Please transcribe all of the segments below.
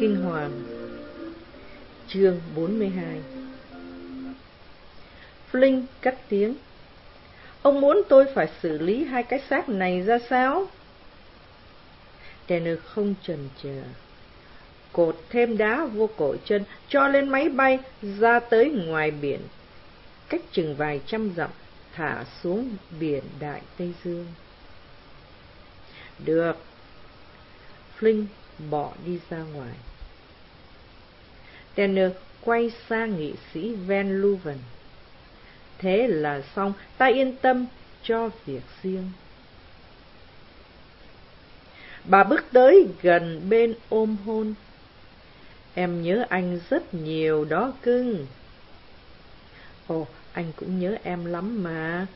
Kinh Hoàng. Chương 42. Flynn cất tiếng: Ông muốn tôi phải xử lý hai cái xác này ra sao? Tanner không chần chờ, cột thêm đá vô cổ chân, cho lên máy bay ra tới ngoài biển, cách chừng vài trăm dặm, thả xuống biển Đại Tây Dương. Được. Flynn bỏ đi ra ngoài. Tanner quay sang nghị sĩ Van Leuven: Thế là xong, ta yên tâm cho việc riêng. Bà bước tới gần bên ôm hôn. Em nhớ anh rất nhiều đó cưng. Ồ, anh cũng nhớ em lắm mà.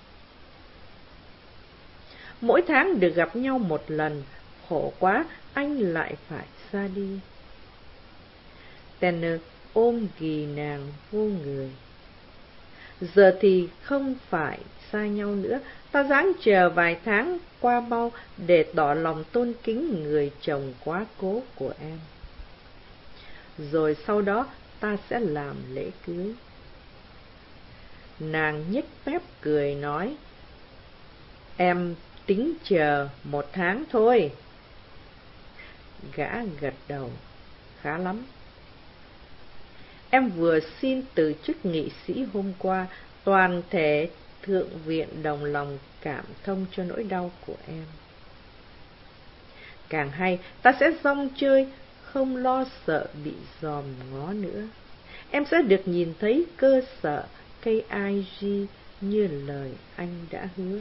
Mỗi tháng được gặp nhau một lần, khổ quá, anh lại phải ra đi. Tanner ôm ghì nàng vô người. Giờ thì không phải xa nhau nữa, ta ráng chờ vài tháng qua mau để tỏ lòng tôn kính người chồng quá cố của em. Rồi sau đó ta sẽ làm lễ cưới. Nàng nhếch mép cười nói: Em tính chờ 1 tháng thôi. Gã gật đầu: Khá lắm. Em vừa xin từ chức nghị sĩ hôm qua, toàn thể thượng viện đồng lòng cảm thông cho nỗi đau của em. Càng hay, ta sẽ rong chơi, không lo sợ bị dòm ngó nữa. Em sẽ được nhìn thấy cơ sở KIG như lời anh đã hứa.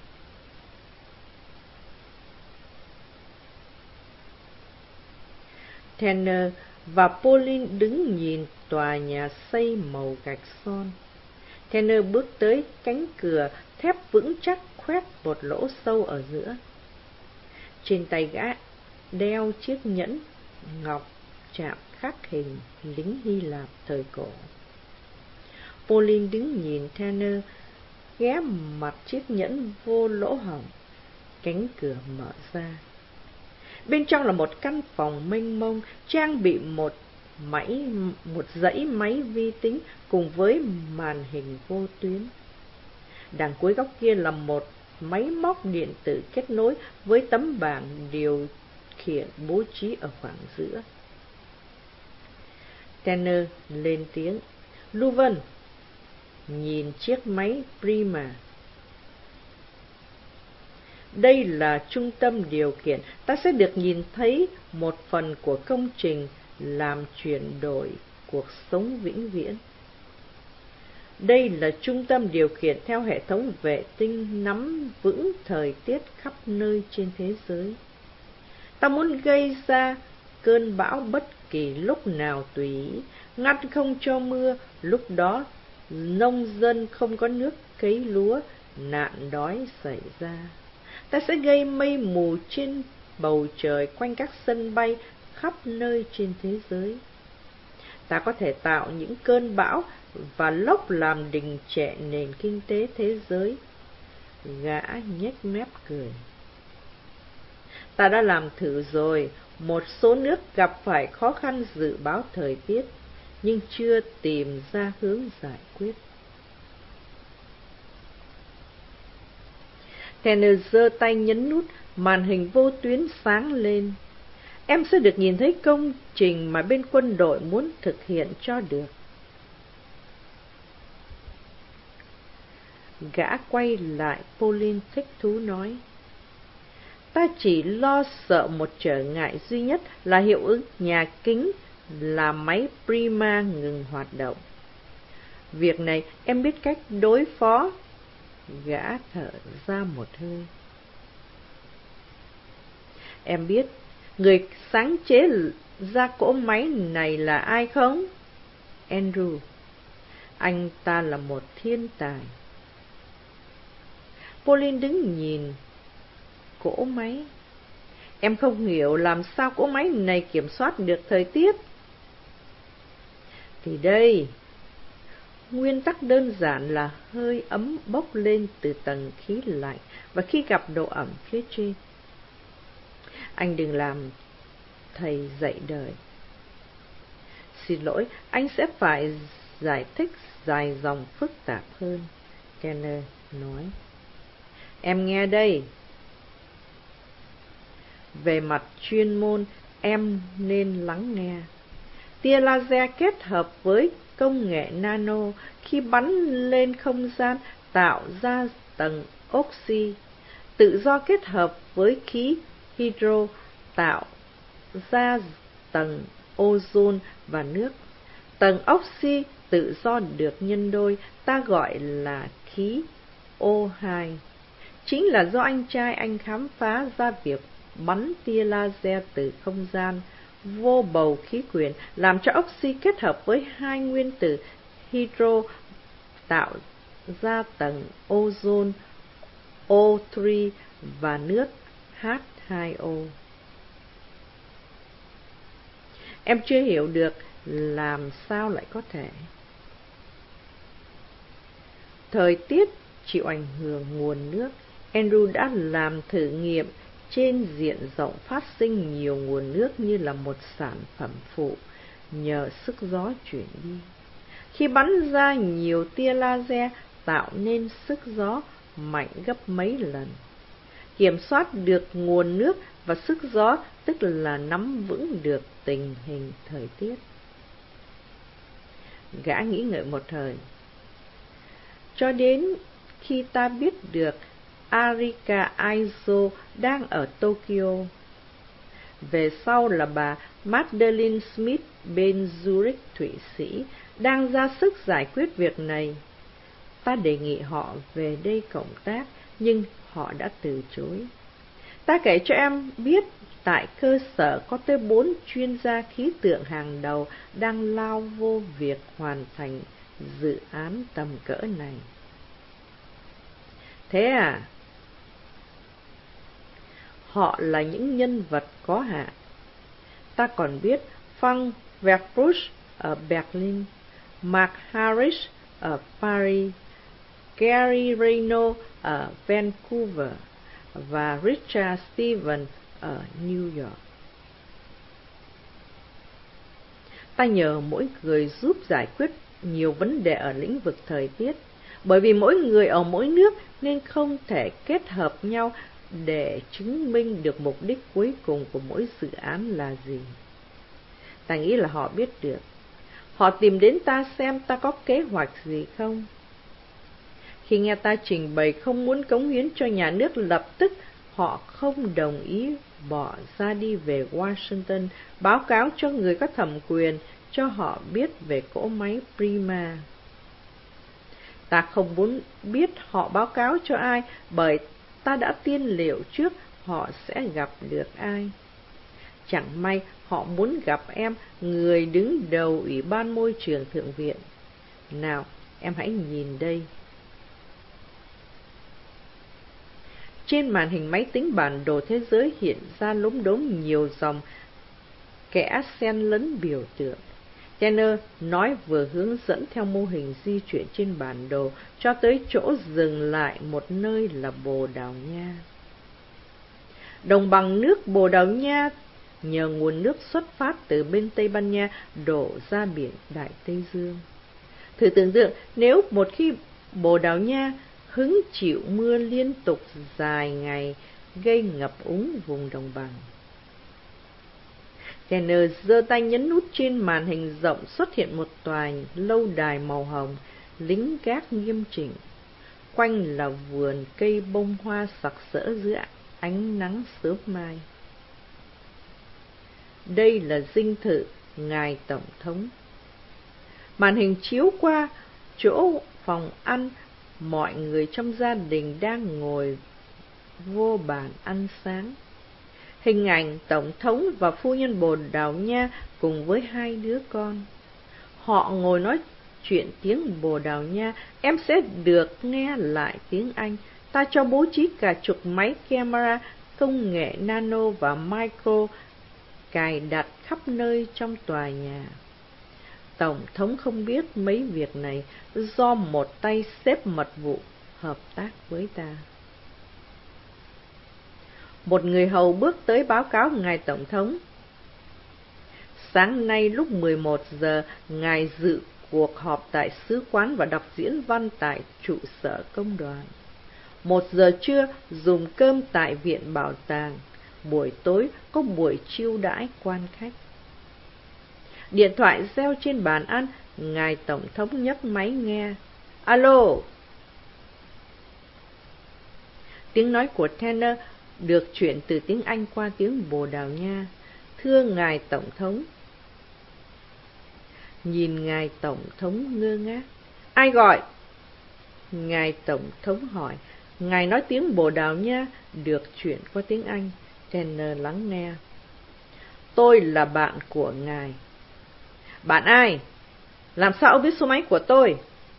Tanner và Pauline đứng nhìn tòa nhà xây màu gạch son. Tanner bước tới cánh cửa thép vững chắc khoét một lỗ sâu ở giữa. Trên tay gã đeo chiếc nhẫn ngọc chạm khắc hình lính Hy Lạp thời cổ. Pauline đứng nhìn Tanner, ghé mặt chiếc nhẫn vô lỗ hổng. Cánh cửa mở ra. Bên trong là một căn phòng mênh mông, trang bị một dãy máy vi tính cùng với màn hình vô tuyến. Đằng cuối góc kia là một máy móc điện tử kết nối với tấm bảng điều khiển bố trí ở khoảng giữa. Tanner lên tiếng: Leuven, nhìn chiếc máy Prima. Đây là trung tâm điều khiển, ta sẽ được nhìn thấy một phần của công trình làm chuyển đổi cuộc sống vĩnh viễn. Đây là trung tâm điều khiển theo hệ thống vệ tinh nắm vững thời tiết khắp nơi trên thế giới. Ta muốn gây ra cơn bão bất kỳ lúc nào tùy ý, ngăn không cho mưa, lúc đó nông dân không có nước cấy lúa, nạn đói xảy ra. Ta sẽ gây mây mù trên bầu trời quanh các sân bay khắp nơi trên thế giới. Ta có thể tạo những cơn bão và lốc làm đình trệ nền kinh tế thế giới. Gã nhếch mép cười. Ta đã làm thử rồi, một số nước gặp phải khó khăn dự báo thời tiết, nhưng chưa tìm ra hướng giải quyết. Tanner giơ tay nhấn nút, màn hình vô tuyến sáng lên. Em sẽ được nhìn thấy công trình mà bên quân đội muốn thực hiện cho được. Gã quay lại Pauline thích thú nói: Ta chỉ lo sợ một trở ngại duy nhất là hiệu ứng nhà kính làm máy Prima ngừng hoạt động. Việc này em biết cách đối phó. Gã thở ra một hơi. Em biết người sáng chế ra cỗ máy này là ai không? Andrew. Anh ta là một thiên tài. Pauline đứng nhìn cỗ máy. Em không hiểu làm sao cỗ máy này kiểm soát được thời tiết. Thì đây, nguyên tắc đơn giản là hơi ấm bốc lên từ tầng khí lạnh và khi gặp độ ẩm phía trên. Anh đừng làm thầy dạy đời. Xin lỗi, anh sẽ phải giải thích dài dòng phức tạp hơn, Kenner nói. Em nghe đây. Về mặt chuyên môn, em nên lắng nghe. Tia laser kết hợp với công nghệ nano khi bắn lên không gian tạo ra tầng oxy, tự do kết hợp với khí hydro tạo ra tầng ozone và nước. Tầng oxy tự do được nhân đôi, ta gọi là khí O2. Chính là do anh trai anh khám phá ra việc bắn tia laser từ không gian vô bầu khí quyển, làm cho oxy kết hợp với hai nguyên tử hydro tạo ra tầng ozone O3 và nước H2O. Em chưa hiểu được làm sao lại có thể. Thời tiết chịu ảnh hưởng nguồn nước. Andrew đã làm thử nghiệm trên diện rộng phát sinh nhiều nguồn nước như là một sản phẩm phụ nhờ sức gió chuyển đi. Khi bắn ra nhiều tia laser tạo nên sức gió mạnh gấp mấy lần. Kiểm soát được nguồn nước và sức gió tức là nắm vững được tình hình thời tiết. Gã nghĩ ngợi một thời. Cho đến khi ta biết được Arika Aizo đang ở Tokyo. Về sau là bà Magdalene Smith bên Zurich, Thụy Sĩ, đang ra sức giải quyết việc này. Ta đề nghị họ về đây cộng tác, nhưng họ đã từ chối. Ta kể cho em biết tại cơ sở có tới 4 chuyên gia khí tượng hàng đầu đang lao vô việc hoàn thành dự án tầm cỡ này. Thế à? Họ là những nhân vật có hạn. Ta còn biết Frank Verbrugge ở Berlin, Mark Harris ở Paris, Gary Reno ở Vancouver và Richard Stevens ở New York. Ta nhờ mỗi người giúp giải quyết nhiều vấn đề ở lĩnh vực thời tiết, bởi vì mỗi người ở mỗi nước nên không thể kết hợp nhau để chứng minh được mục đích cuối cùng của mỗi dự án là gì. Ta nghĩ là họ biết được. Họ tìm đến ta xem ta có kế hoạch gì không. Khi nghe ta trình bày không muốn cống hiến cho nhà nước, lập tức họ không đồng ý bỏ ra đi về Washington, báo cáo cho người có thẩm quyền, cho họ biết về cỗ máy Prima. Ta không muốn biết họ báo cáo cho ai, bởi ta đã tiên liệu trước họ sẽ gặp được ai. Chẳng may họ muốn gặp em, người đứng đầu Ủy ban Môi trường Thượng viện. Nào, em hãy nhìn đây. Trên màn hình máy tính bản đồ thế giới hiện ra lốm đốm nhiều dòng kẽ xen lẫn biểu tượng. Kenner nói vừa hướng dẫn theo mô hình di chuyển trên bản đồ cho tới chỗ dừng lại một nơi là Bồ Đào Nha. Đồng bằng nước Bồ Đào Nha nhờ nguồn nước xuất phát từ bên Tây Ban Nha đổ ra biển Đại Tây Dương. Thử tưởng tượng nếu một khi Bồ Đào Nha hứng chịu mưa liên tục dài ngày gây ngập úng vùng đồng bằng. Kenner giơ tay nhấn nút, trên màn hình rộng xuất hiện một tòa lâu đài màu hồng, lính gác nghiêm chỉnh. Quanh là vườn cây bông hoa sặc sỡ dưới ánh nắng sớm mai. Đây là dinh thự ngài Tổng thống. Màn hình chiếu qua chỗ phòng ăn, mọi người trong gia đình đang ngồi vô bàn ăn sáng. Hình ảnh Tổng thống và phu nhân Bồ Đào Nha cùng với hai đứa con. Họ ngồi nói chuyện tiếng Bồ Đào Nha, em sẽ được nghe lại tiếng Anh. Ta cho bố trí cả chục máy camera công nghệ nano và micro cài đặt khắp nơi trong tòa nhà. Tổng thống không biết mấy việc này do một tay sếp mật vụ hợp tác với ta. Một người hầu bước tới báo cáo ngài Tổng thống. Sáng nay lúc 11 giờ, Ngài dự cuộc họp tại Sứ quán và đọc diễn văn tại trụ sở công đoàn. 1 giờ trưa, dùng cơm tại Viện Bảo tàng. Buổi tối có buổi chiêu đãi quan khách. Điện thoại reo trên bàn ăn, Ngài Tổng thống nhấc máy nghe. Alo! Tiếng nói của Tanner được chuyển từ tiếng Anh qua tiếng Bồ Đào Nha. Thưa Ngài Tổng thống. Nhìn Ngài Tổng thống ngơ ngác. Ai gọi? Ngài Tổng thống hỏi. Ngài nói tiếng Bồ Đào Nha, được chuyển qua tiếng Anh. Tanner lắng nghe. Tôi là bạn của Ngài. Bạn ai? Làm sao ông biết số máy của tôi?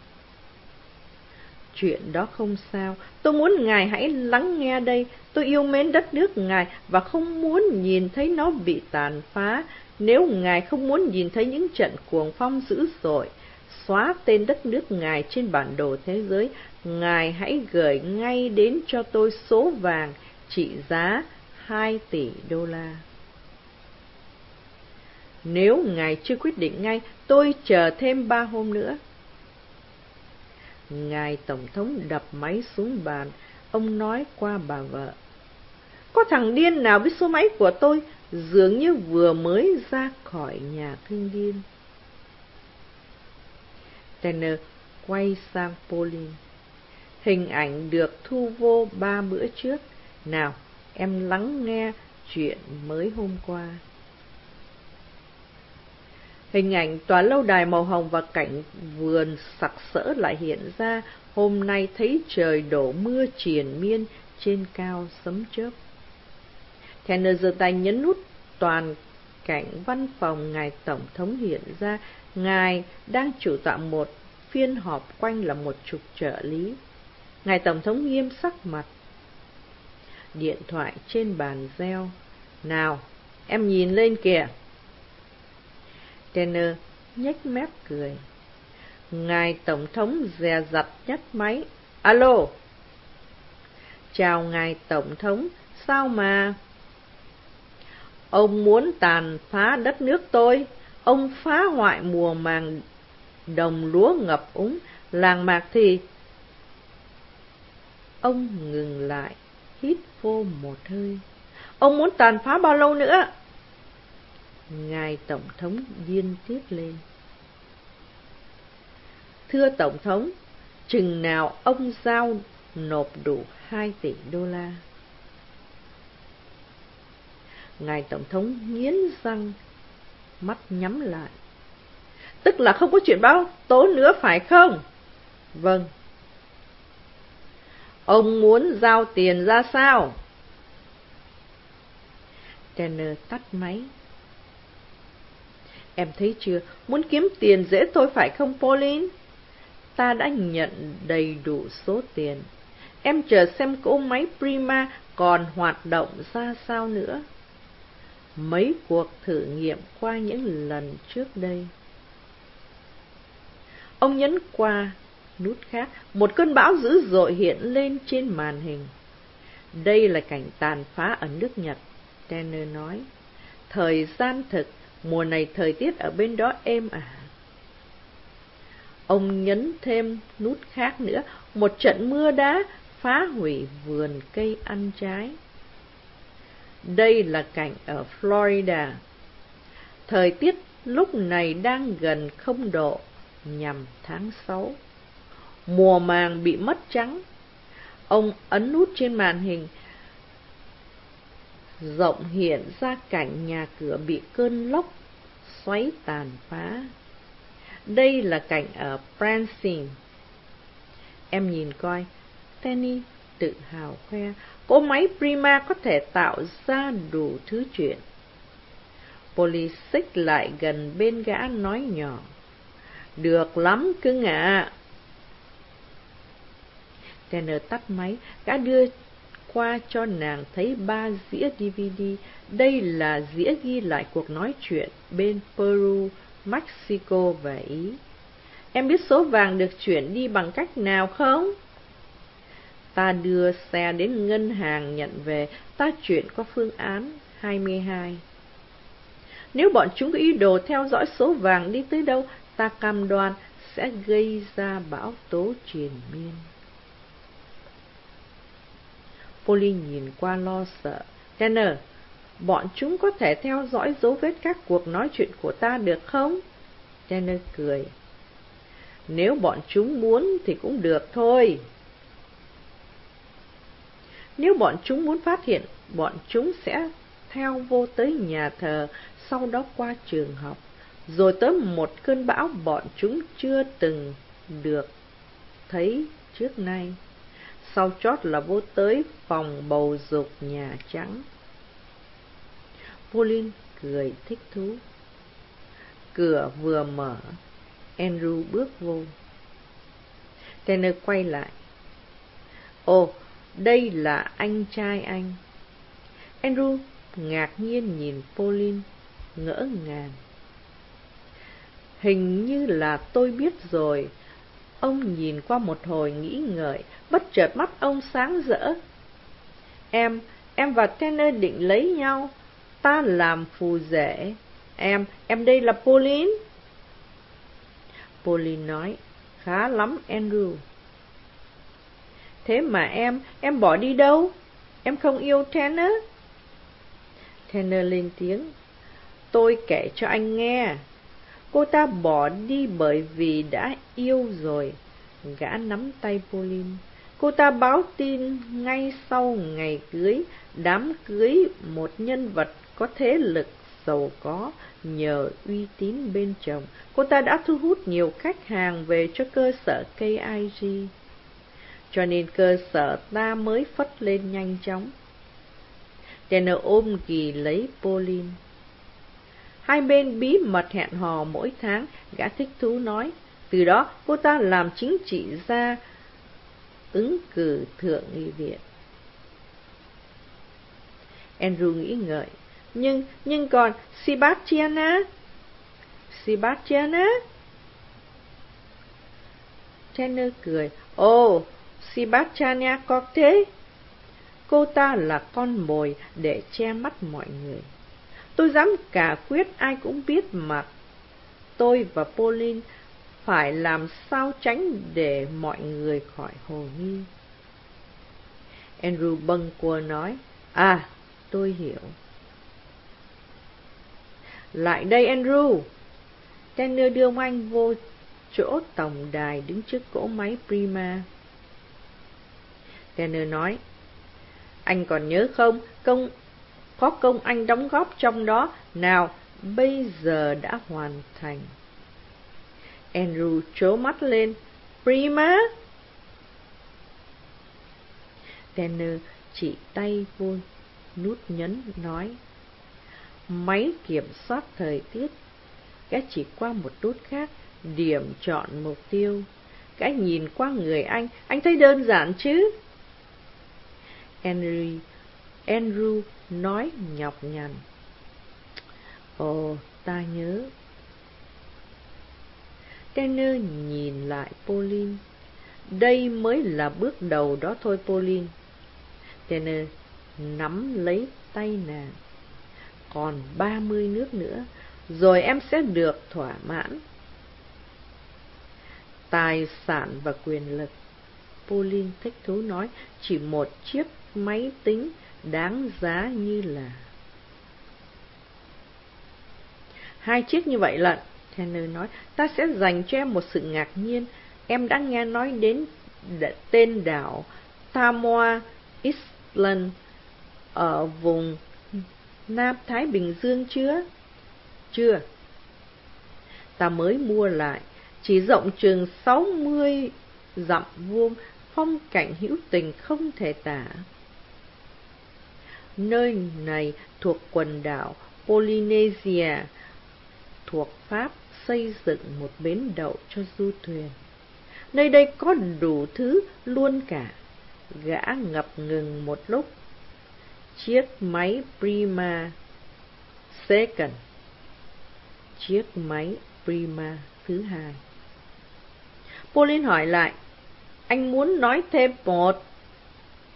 Chuyện đó không sao. Tôi muốn Ngài hãy lắng nghe đây. Tôi yêu mến đất nước Ngài và không muốn nhìn thấy nó bị tàn phá. Nếu Ngài không muốn nhìn thấy những trận cuồng phong dữ dội xóa tên đất nước Ngài trên bản đồ thế giới, Ngài hãy gửi ngay đến cho tôi số vàng trị giá 2 tỷ đô la. Nếu Ngài chưa quyết định ngay, tôi chờ thêm 3 hôm nữa. Ngài Tổng thống đập máy xuống bàn. Ông nói qua bà vợ. Có thằng điên nào biết số máy của tôi? Dường như vừa mới ra khỏi nhà thương điên. Tanner quay sang Pauline. Hình ảnh được thu vô 3 bữa trước. Nào, em lắng nghe chuyện mới hôm qua. Hình ảnh tòa lâu đài màu hồng và cảnh vườn sặc sỡ lại hiện ra. Hôm nay thấy trời đổ mưa triền miên, trên cao sấm chớp. Tanner giơ tay nhấn nút, toàn cảnh văn phòng Ngài Tổng thống hiện ra. Ngài đang chủ tọa một phiên họp, quanh là 10 trợ lý. Ngài Tổng thống nghiêm sắc mặt. Điện thoại trên bàn reo. Nào, em nhìn lên kìa. Tanner nhếch mép cười. Ngài Tổng thống dè dặt nhấc máy. Alo! Chào Ngài Tổng thống, sao mà? Ông muốn tàn phá đất nước tôi. Ông phá hoại mùa màng đồng lúa ngập úng, làng mạc thì... Ông ngừng lại, hít vô một hơi. Ông muốn tàn phá bao lâu nữa? Ngài Tổng thống điên tiết lên. Thưa Tổng thống, chừng nào ông giao nộp đủ 2 tỷ đô la? Ngài Tổng thống nghiến răng, mắt nhắm lại. Tức là không có chuyện báo tố nữa phải không? Vâng. Ông muốn giao tiền ra sao? Tanner tắt máy. Em thấy chưa, muốn kiếm tiền dễ thôi phải không Pauline? Ta đã nhận đầy đủ số tiền. Em chờ xem cỗ máy Prima còn hoạt động ra sao nữa. Mấy cuộc thử nghiệm qua những lần trước đây. Ông nhấn qua nút khác, một cơn bão dữ dội hiện lên trên màn hình. Đây là cảnh tàn phá ở nước Nhật, Tanner nói. Thời gian thực, mùa này thời tiết ở bên đó êm ả. Ông nhấn thêm nút khác nữa, một trận mưa đá phá hủy vườn cây ăn trái. Đây là cảnh ở Florida. Thời tiết lúc này đang gần 0 độ, nhằm tháng 6. Mùa màng bị mất trắng. Ông ấn nút trên màn hình rộng hiện ra cảnh nhà cửa bị cơn lốc xoáy tàn phá. Đây là cảnh ở Branson. Em nhìn coi, Tenny tự hào khoe, cỗ máy Prima có thể tạo ra đủ thứ chuyện. Polly xích lại gần bên gã nói nhỏ. Được lắm cưng ạ. Tanner tắt máy, gã đưa qua cho nàng thấy 3 dĩa DVD. Đây là dĩa ghi lại cuộc nói chuyện bên Peru, Mexico và Ý. Em biết số vàng được chuyển đi bằng cách nào không? Ta đưa xe đến ngân hàng nhận về, ta chuyển qua phương án 22. Nếu bọn chúng có ý đồ theo dõi số vàng đi tới đâu, ta cam đoan sẽ gây ra bão tố triền miên. Pauline nhìn qua lo sợ. Tanner, bọn chúng có thể theo dõi dấu vết các cuộc nói chuyện của ta được không? Tanner cười. Nếu bọn chúng muốn thì cũng được thôi. Nếu bọn chúng muốn phát hiện, bọn chúng sẽ theo vô tới nhà thờ, sau đó qua trường học, rồi tới một cơn bão bọn chúng chưa từng được thấy trước nay. Sau chót là vô tới phòng bầu dục Nhà Trắng. Pauline cười thích thú. Cửa vừa mở, Andrew bước vô. Tanner quay lại. Ồ, đây là anh trai anh. Andrew ngạc nhiên nhìn Pauline, ngỡ ngàng. Hình như là tôi biết rồi. Ông nhìn qua một hồi nghĩ ngợi, bất chợt mắt ông sáng rỡ. Em và Tanner định lấy nhau. Ta làm phù rể. Em đây là Pauline. Pauline nói, khá lắm Andrew. Thế mà em bỏ đi đâu? Em không yêu Tanner? Tanner lên tiếng. Tôi kể cho anh nghe. Cô ta bỏ đi bởi vì đã yêu rồi. Gã nắm tay Pauline. Cô ta báo tin ngay sau ngày cưới, đám cưới một nhân vật có thế lực giàu có nhờ uy tín bên chồng. Cô ta đã thu hút nhiều khách hàng về cho cơ sở KIG. Cho nên cơ sở ta mới phất lên nhanh chóng. Tanner ôm ghì lấy Pauline. Hai bên bí mật hẹn hò mỗi tháng, gã thích thú nói. Từ đó cô ta làm chính trị gia, ứng cử thượng nghị viện. Andrew nghĩ ngợi. Nhưng còn Sebastiana? Tanner cười. Ồ, Sebastiana có thế. Cô ta là con mồi để che mắt mọi người. Tôi dám cả quyết ai cũng biết mà tôi và Pauline phải làm sao tránh để mọi người khỏi hồ nghi. Andrew bâng quơ nói. À, tôi hiểu. Lại đây Andrew. Tanner đưa anh vô chỗ tổng đài đứng trước cỗ máy Prima. Tanner nói. Anh còn nhớ không? Có công anh đóng góp trong đó. Nào, bây giờ đã hoàn thành. Andrew trố mắt lên. Prima? Tanner chỉ tay vô nút nhấn nói. Máy kiểm soát thời tiết. Gã chỉ qua một nút khác, điểm chọn mục tiêu. Gã nhìn qua người anh thấy đơn giản chứ? Andrew nói nhọc nhằn. Ồ, ta nhớ. Tanner nhìn lại Pauline. Đây mới là bước đầu đó thôi Pauline. Tanner nắm lấy tay nàng. Còn 30 nước nữa, rồi em sẽ được thỏa mãn. Tài sản và quyền lực. Pauline thích thú nói, chỉ một chiếc máy tính đáng giá như là 2 chiếc như vậy lận. Tanner nói, ta sẽ dành cho em một sự ngạc nhiên. Em đã nghe nói đến tên đảo Samoa Island ở vùng Nam Thái Bình Dương chưa? Chưa. Ta mới mua lại, chỉ rộng chừng 60 dặm vuông, phong cảnh hữu tình không thể tả. Nơi này thuộc quần đảo Polynesia, thuộc Pháp, xây dựng một bến đậu cho du thuyền. Nơi đây có đủ thứ luôn cả. Gã ngập ngừng một lúc. Chiếc máy Prima Second. Chiếc máy Prima thứ hai. Pauline hỏi lại, anh muốn nói thêm một?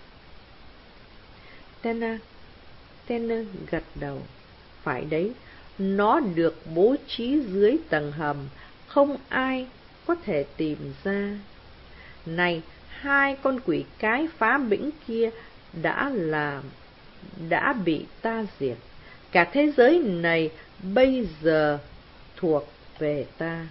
Tanner gật đầu. Phải đấy, Nó được bố trí dưới tầng hầm, không ai có thể tìm ra. Này, hai con quỷ cái phá bĩnh kia đã bị ta diệt. Cả thế giới này bây giờ thuộc về ta.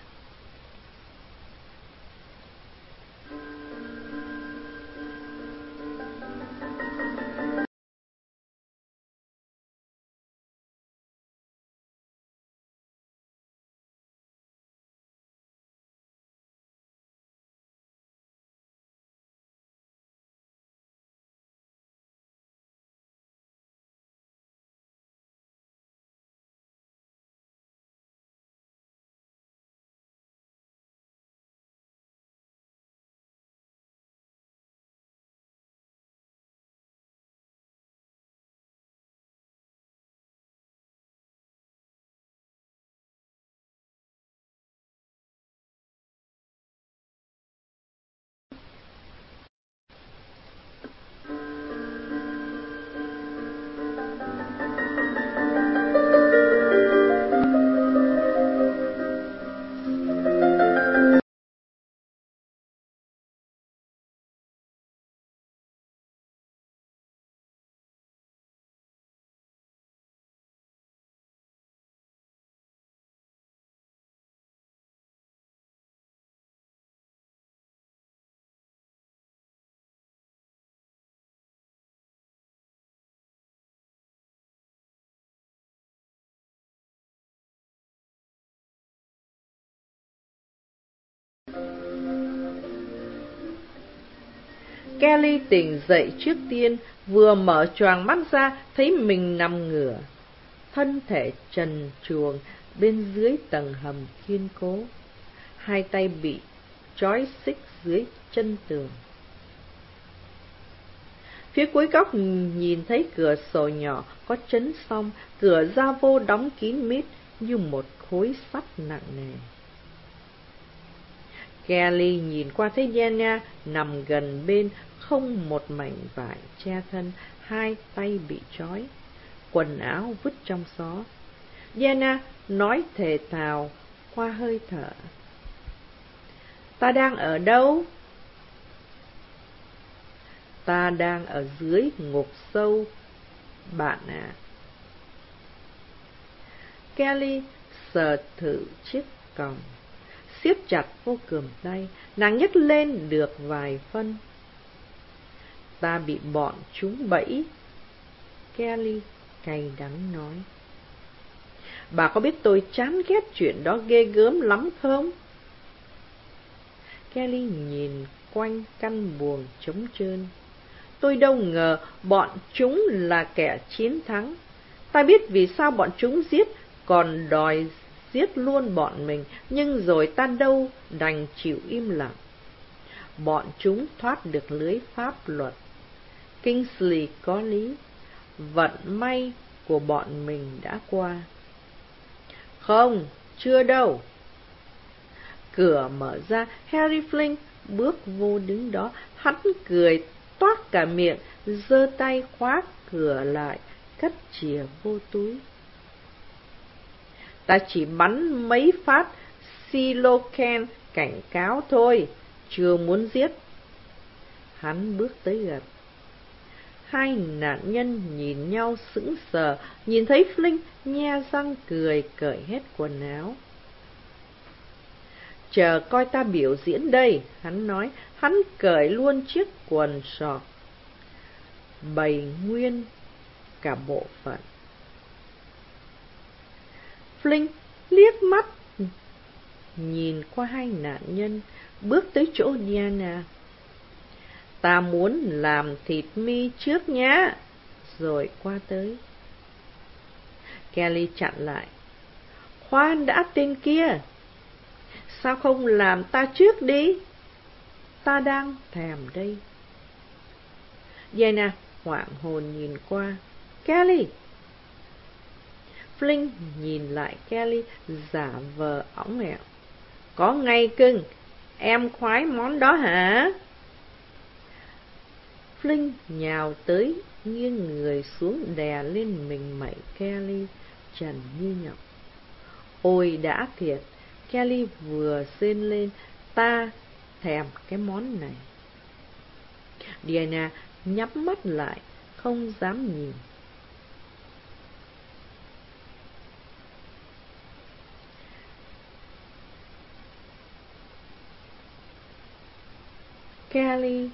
Kelly tỉnh dậy trước tiên, vừa mở choàng mắt ra, thấy mình nằm ngửa, thân thể trần truồng bên dưới tầng hầm kiên cố. Hai tay bị trói xích dưới chân tường. Phía cuối góc nhìn thấy cửa sổ nhỏ có chấn song, cửa ra vô đóng kín mít như một khối sắt nặng nề. Kelly nhìn qua thấy Diana nằm gần bên, không một mảnh vải che thân, hai tay bị trói, quần áo vứt trong gió. Diana nói thều thào qua hơi thở: "Ta đang ở đâu?" "Ta đang ở dưới ngục sâu, bạn ạ." Kelly sờ thử chiếc còng, siết chặt vô cườm tay, nàng nhấc lên được vài phân. "Ta bị bọn chúng bẫy," Kelly cay đắng nói. "Bà có biết tôi chán ghét chuyện đó ghê gớm lắm không?" Kelly nhìn quanh căn buồng trống trơn. "Tôi đâu ngờ bọn chúng là kẻ chiến thắng. Ta biết vì sao bọn chúng giết, còn đòi giết luôn bọn mình, nhưng rồi ta đâu đành chịu im lặng. Bọn chúng thoát được lưới pháp luật. Kingsley có lý, vận may của bọn mình đã qua." "Không, chưa đâu." Cửa mở ra, Harry Flint bước vô đứng đó, hắn cười toác cả miệng, giơ tay khóa cửa lại, cất chìa vô túi. "Ta chỉ bắn mấy phát siloken cảnh cáo thôi, chưa muốn giết." Hắn bước tới gần. Hai nạn nhân nhìn nhau sững sờ, nhìn thấy Flint nhe răng cười, cởi hết quần áo. "Chờ coi ta biểu diễn đây," hắn nói. Hắn cởi luôn chiếc quần sọt, bày nguyên cả bộ phận. Flint liếc mắt nhìn qua hai nạn nhân, bước tới chỗ Diana. "Ta muốn làm thịt mi trước nhá, rồi qua tới." Kelly chặn lại. "Khoan đã tên kia, sao không làm ta trước đi? Ta đang thèm đây." Diana hoảng hồn nhìn qua. "Kelly!" Flint nhìn lại Kelly, giả vờ õng ẹo. "Có ngay cưng, em khoái món đó hả?" Flint nhào tới, nghiêng người xuống đè lên mình mẩy Kelly, trần như nhộng. Ôi đã thiệt, Kelly vừa rên lên, ta thèm cái món này. Diana nhắm mắt lại, không dám nhìn. Kelly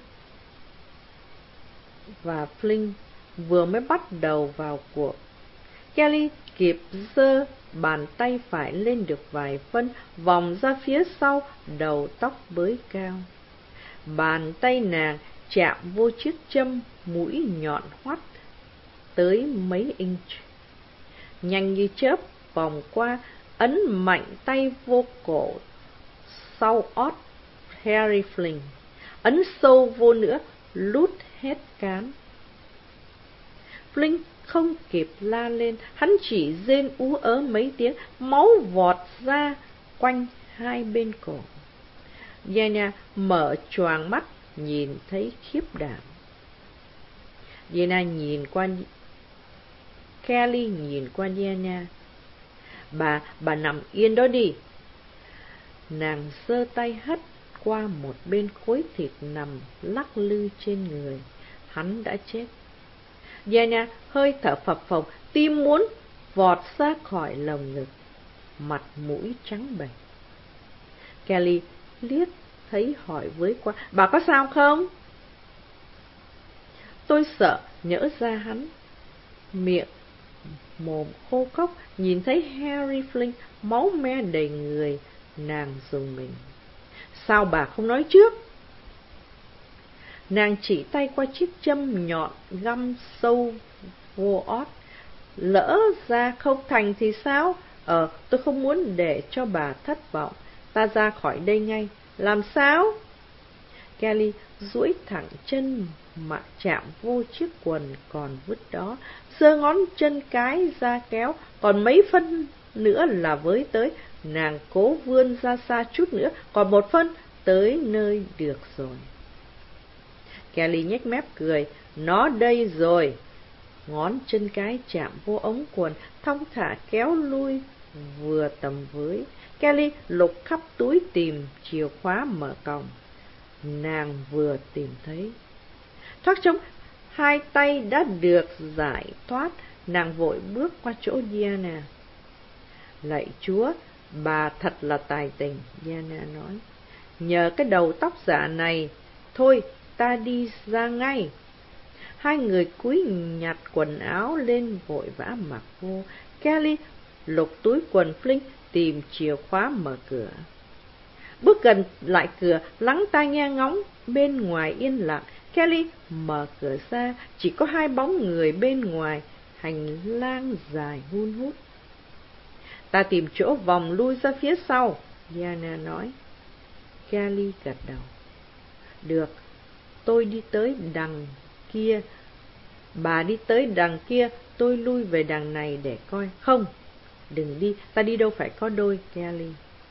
và Flynn vừa mới bắt đầu vào cuộc. Kelly kịp giơ bàn tay phải lên được vài phân, vòng ra phía sau, đầu tóc bới cao. Bàn tay nàng chạm vô chiếc châm mũi nhọn hoắt tới mấy inch. Nhanh như chớp vòng qua, ấn mạnh tay vô cổ sau ót Harry Flynn, ấn sâu vô nữa, lút hết cán. Flynn không kịp la lên, hắn chỉ rên ú ớ mấy tiếng, máu vọt ra quanh hai bên cổ. Diana mở choàng mắt, nhìn thấy khiếp đảm. Diana nhìn qua Kelly, nhìn qua Diana. Bà nằm yên đó đi. Nàng giơ tay hất qua một bên khối thịt nằm lắc lư trên người. Hắn đã chết. Diana hơi thở phập phồng, tim muốn vọt ra khỏi lồng ngực, mặt mũi trắng bệch. Kelly liếc thấy hỏi với qua, bà có sao không? Tôi sợ nhỡ ra hắn. Miệng mồm khô khốc, nhìn thấy Harry Flynn máu me đầy người, nàng rùng mình. Sao bà không nói trước? Nàng chỉ tay qua chiếc châm nhọn găm sâu vô ót. Lỡ ra không thành thì sao? Tôi không muốn để cho bà thất vọng. Ta ra khỏi đây ngay. Làm sao? Kelly duỗi thẳng chân mà chạm vô chiếc quần còn vứt đó, giơ ngón chân cái ra kéo, còn mấy phân nữa là với tới. Nàng cố vươn ra xa chút nữa, còn một phân, tới nơi được rồi. Kelly nhếch mép cười, nó đây rồi. Ngón chân cái chạm vô ống quần, thong thả kéo lui vừa tầm với. Kelly lục khắp túi tìm chìa khóa mở còng. Nàng vừa tìm thấy. Thoát trống, hai tay đã được giải thoát, nàng vội bước qua chỗ Diana. Lạy Chúa, bà thật là tài tình, Diana nói. Nhờ cái đầu tóc giả này, thôi ta đi ra ngay. Hai người cúi nhặt quần áo lên vội vã mặc vô. Kelly lục túi quần Flynn tìm chìa khóa mở cửa. Bước gần lại cửa, lắng tai nghe ngóng, bên ngoài yên lặng. Kelly mở cửa ra, chỉ có hai bóng người bên ngoài, hành lang dài hun hút. Ta tìm chỗ vòng lui ra phía sau, Diana nói. Kelly gật đầu. Được, tôi đi tới đằng kia. Bà đi tới đằng kia, tôi lui về đằng này để coi. Không, đừng đi, ta đi đâu phải có đôi, Kelly.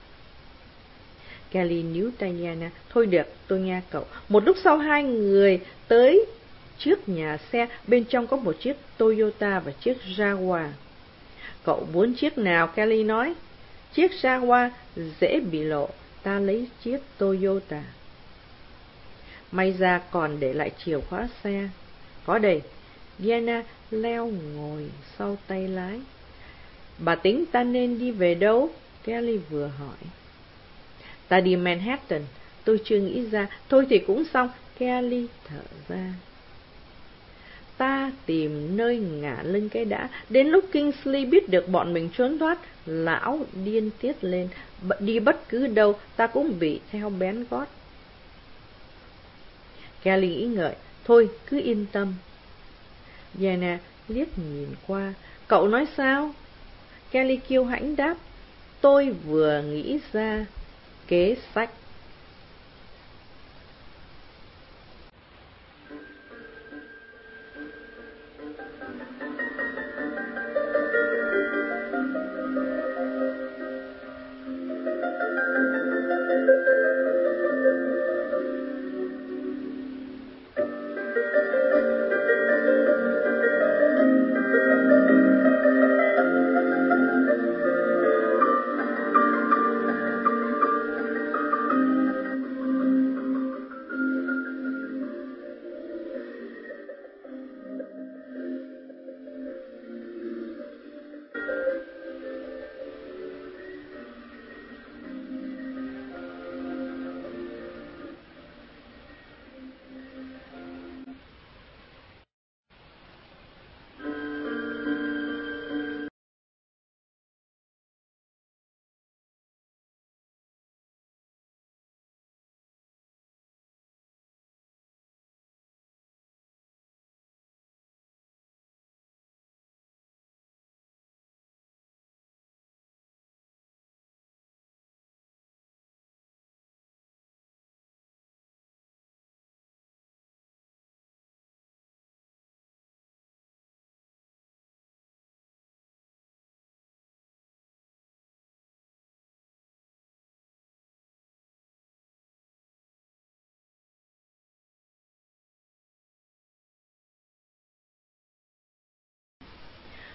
Kelly níu tay Diana. Thôi được, tôi nghe cậu. Một lúc sau hai người tới trước nhà xe, bên trong có một chiếc Toyota và chiếc Jaguar. Cậu muốn chiếc nào? Kelly nói. Chiếc Jaguar dễ bị lộ, ta lấy chiếc Toyota. May ra còn để lại chìa khóa xe. Có đây. Diana leo ngồi sau tay lái. Bà tính ta nên đi về đâu? Kelly vừa hỏi. Ta đi Manhattan, tôi chưa nghĩ ra. Thôi thì cũng xong, Kelly thở ra. Ta tìm nơi ngả lưng cái đã. Đến lúc Kingsley biết được bọn mình trốn thoát, lão điên tiết lên. Đi bất cứ đâu, ta cũng bị theo bén gót. Kelly nghĩ ngợi. Thôi, cứ yên tâm. Diana liếc nhìn qua. Cậu nói sao? Kelly kiêu hãnh đáp. Tôi vừa nghĩ ra kế sách.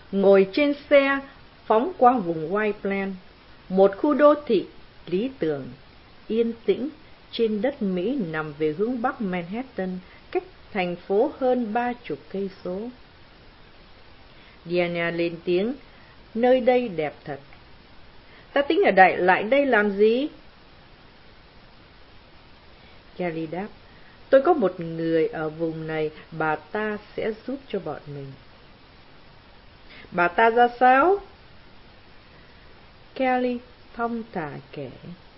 ngồi trên xe phóng qua vùng White Plains, một khu đô thị lý tưởng, yên tĩnh trên đất Mỹ nằm về hướng bắc Manhattan, cách thành phố hơn 30 cây số. Diana lên tiếng, nơi đây đẹp thật. Ta tính ở lại đây làm gì? Kelly đáp, tôi có một người ở vùng này, bà ta sẽ giúp cho bọn mình. Bà ta ra sao? Kelly thong thả kể.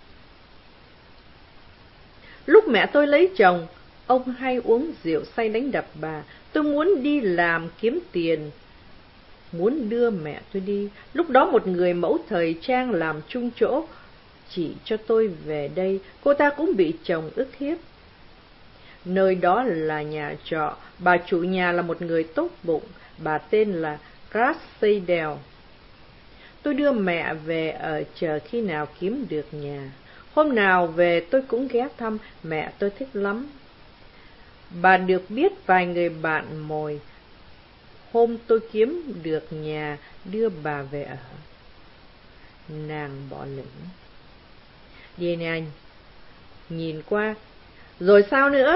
Lúc mẹ tôi lấy chồng, ông hay uống rượu say đánh đập bà. Tôi muốn đi làm kiếm tiền, muốn đưa mẹ tôi đi. Lúc đó một người mẫu thời trang làm chung chỗ chỉ cho tôi về đây. Cô ta cũng bị chồng ức hiếp. Nơi đó là nhà trọ. Bà chủ nhà là một người tốt bụng. Bà tên là Grace Seidel. Tôi đưa mẹ về ở chờ khi nào kiếm được nhà. Hôm nào về tôi cũng ghé thăm, mẹ tôi thích lắm. Bà được biết vài người bạn mồi. Hôm tôi kiếm được nhà, đưa bà về ở. Nàng bỏ lửng. Diana nhìn qua. Rồi sao nữa?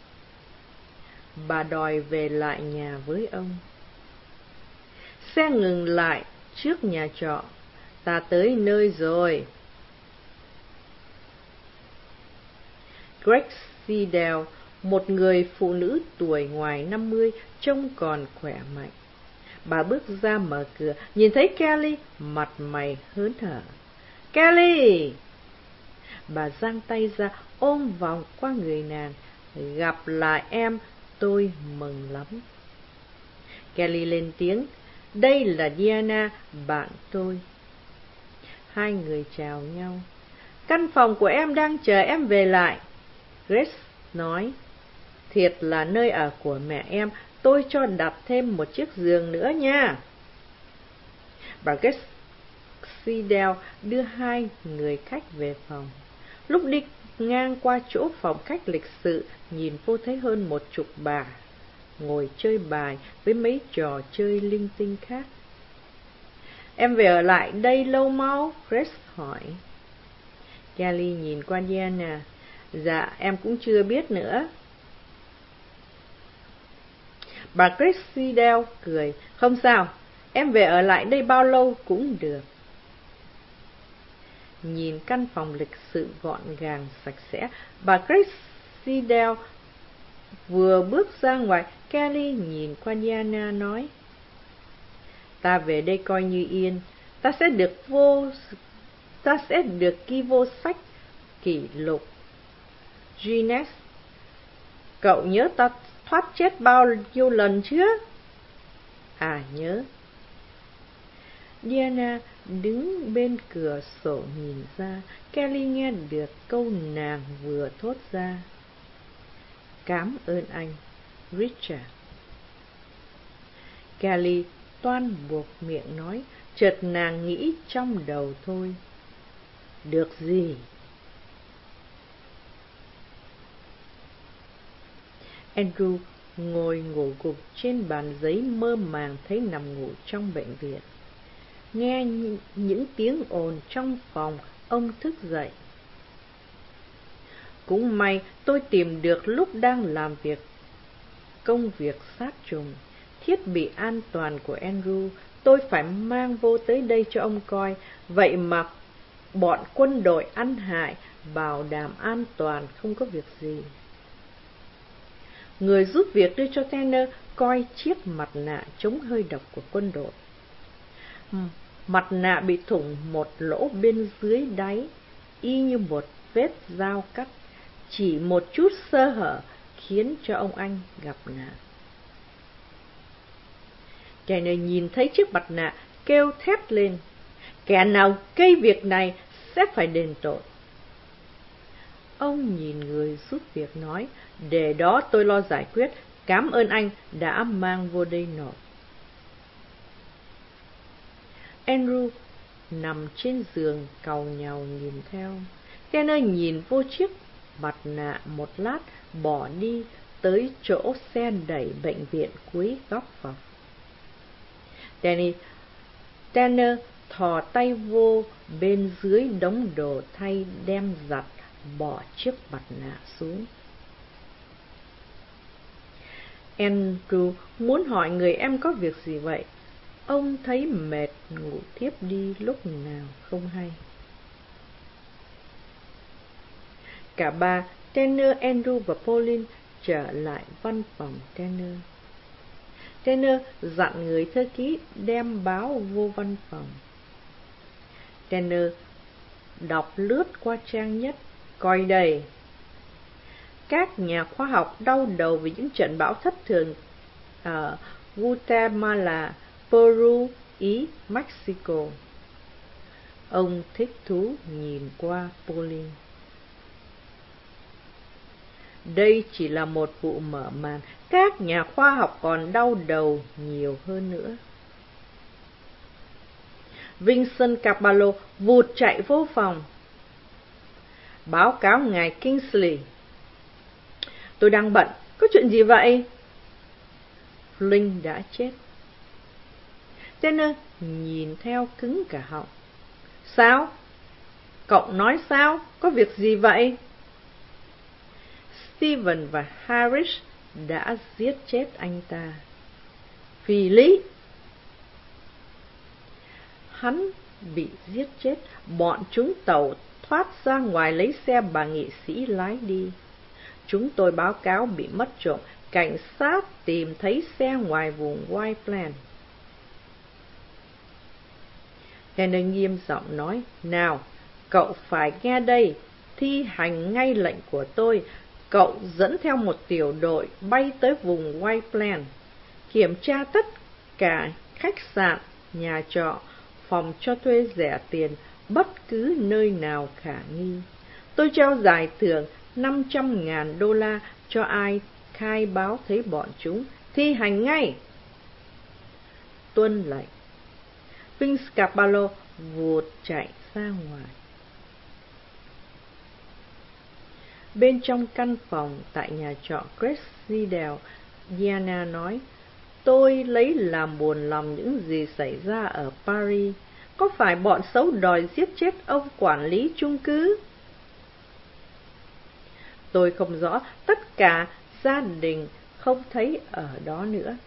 Bà đòi về lại nhà với ông. Xe ngừng lại trước nhà trọ. Ta tới nơi rồi. Grace Seidel, một người phụ nữ tuổi ngoài 50, trông còn khỏe mạnh. Bà bước ra mở cửa, nhìn thấy Kelly, mặt mày hớn hở. Kelly! Bà giang tay ra, ôm vòng qua người nàng. Gặp lại em, tôi mừng lắm. Kelly lên tiếng, đây là Diana, bạn tôi. Hai người chào nhau. Căn phòng của em đang chờ em về lại. Grace nói, thiệt là nơi ở của mẹ em, tôi cho đặt thêm một chiếc giường nữa nha. Bà Grace Seidel đưa hai người khách về phòng. Lúc đi ngang qua chỗ phòng khách lịch sự, nhìn vô thấy hơn 10 bà ngồi chơi bài với mấy trò chơi linh tinh khác. Em về ở lại đây lâu mau? Grace hỏi. Kelly nhìn qua Diana. Dạ, em cũng chưa biết nữa. Bà Grace Seidel cười. Không sao, em về ở lại đây bao lâu cũng được. Nhìn căn phòng lịch sự gọn gàng sạch sẽ, bà Grace Seidel vừa bước ra ngoài. Kelly nhìn qua Diana nói, ta về đây coi như yên. Ta sẽ được ghi vô sách kỷ lục Guinness. Cậu nhớ ta thoát chết bao nhiêu lần chưa? À, nhớ. Diana đứng bên cửa sổ nhìn ra. Kelly nghe được câu nàng vừa thốt ra. Cảm ơn anh, Richard. Kelly toan buộc miệng nói, chợt nàng nghĩ trong đầu thôi. Được gì? Andrew ngồi ngủ gục trên bàn giấy, mơ màng thấy nằm ngủ trong bệnh viện. Nghe những tiếng ồn trong phòng, ông thức dậy. Cũng may tôi tìm được lúc đang làm công việc sát trùng. Thiết bị an toàn của Andrew tôi phải mang vô tới đây cho ông coi. Vậy mà bọn quân đội ăn hại, bảo đảm an toàn, không có việc gì. Người giúp việc đưa cho Tanner coi chiếc mặt nạ chống hơi độc của quân đội. Mặt nạ bị thủng một lỗ bên dưới đáy, y như một vết dao cắt. Chỉ một chút sơ hở khiến cho ông anh gặp nạn. Tanner nhìn thấy chiếc mặt nạ, kêu thét lên. Kẻ nào gây việc này sẽ phải đền tội. Ông nhìn người giúp việc nói, để đó tôi lo giải quyết, cảm ơn anh đã mang vô đây nộp. Andrew nằm trên giường càu nhàu nhìn theo. Tanner nhìn vô chiếc mặt nạ một lát, bỏ đi tới chỗ xe đẩy bệnh viện cuối góc phòng. Tanner thò tay vô bên dưới đống đồ thay đem giặt, bỏ chiếc mặt nạ xuống. Andrew muốn hỏi người em có việc gì vậy. Ông thấy mệt, ngủ thiếp đi lúc nào không hay. Cả ba, Tanner, Andrew và Pauline trở lại văn phòng Tanner. Tanner dặn người thư ký đem báo vô văn phòng. Tanner đọc lướt qua trang nhất, coi đây. Các nhà khoa học đau đầu vì những trận bão thất thường ở Guatemala, Peru, Ý, Mexico. Ông thích thú nhìn qua Pauline. Đây chỉ là một vụ mở màn, các nhà khoa học còn đau đầu nhiều hơn nữa. Vincent Caballo vụt chạy vô phòng. Báo cáo ngài Kingsley. Tôi đang bận, có chuyện gì vậy? Flynn đã chết. Tanner nhìn theo cứng cả họng. Sao? Cậu nói sao? Có việc gì vậy? Stephen và Harris đã giết chết anh ta. Vì lý. Hắn bị giết chết, bọn chúng tẩu thoát ra ngoài lấy xe bà nghị sĩ lái đi. Chúng tôi báo cáo bị mất trộm, cảnh sát tìm thấy xe ngoài vùng White Plains. Tanner nghiêm giọng nói, nào, cậu phải nghe đây, thi hành ngay lệnh của tôi. Cậu dẫn theo một tiểu đội bay tới vùng White Plains, kiểm tra tất cả khách sạn, nhà trọ, phòng cho thuê rẻ tiền, bất cứ nơi nào khả nghi. Tôi trao giải thưởng $500,000 cho ai khai báo thấy bọn chúng. Thi hành ngay. Tuân lệnh. Vince Caballo vụt chạy ra ngoài. Bên trong căn phòng tại nhà trọ Cressydale, Diana nói, tôi lấy làm buồn lòng những gì xảy ra ở Paris. Có phải bọn xấu đòi giết chết ông quản lý chung cư? Tôi không rõ, tất cả gia đình không thấy ở đó nữa.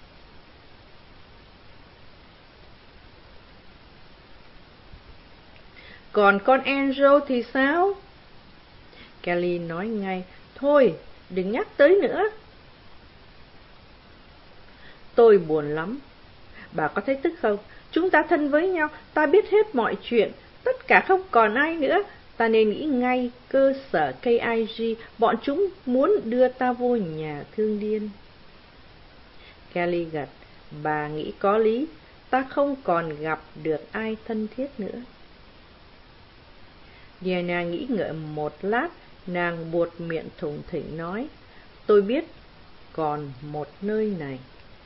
Còn con Angel thì sao? Kelly nói ngay, thôi, đừng nhắc tới nữa. Tôi buồn lắm. Bà có thấy tức không? Chúng ta thân với nhau, ta biết hết mọi chuyện, tất cả không còn ai nữa. Ta nên nghĩ ngay cơ sở KIG, bọn chúng muốn đưa ta vô nhà thương điên. Kelly gật, bà nghĩ có lý, ta không còn gặp được ai thân thiết nữa. Diana nghĩ ngợi một lát, nàng buột miệng thủng thỉnh nói, tôi biết còn một nơi này.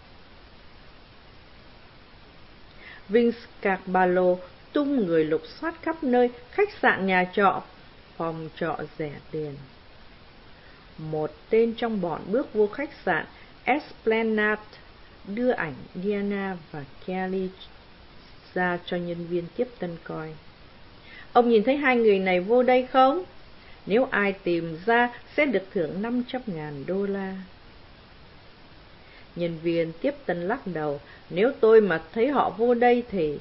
Vince Caballo tung người lục soát khắp nơi, khách sạn, nhà trọ, phòng trọ rẻ tiền. Một tên trong bọn bước vô khách sạn Esplanade, đưa ảnh Diana và Kelly ra cho nhân viên tiếp tân coi. Ông nhìn thấy hai người này vô đây không? Nếu ai tìm ra sẽ được thưởng $500,000. Nhân viên tiếp tân lắc đầu, nếu tôi mà thấy họ vô đây thì...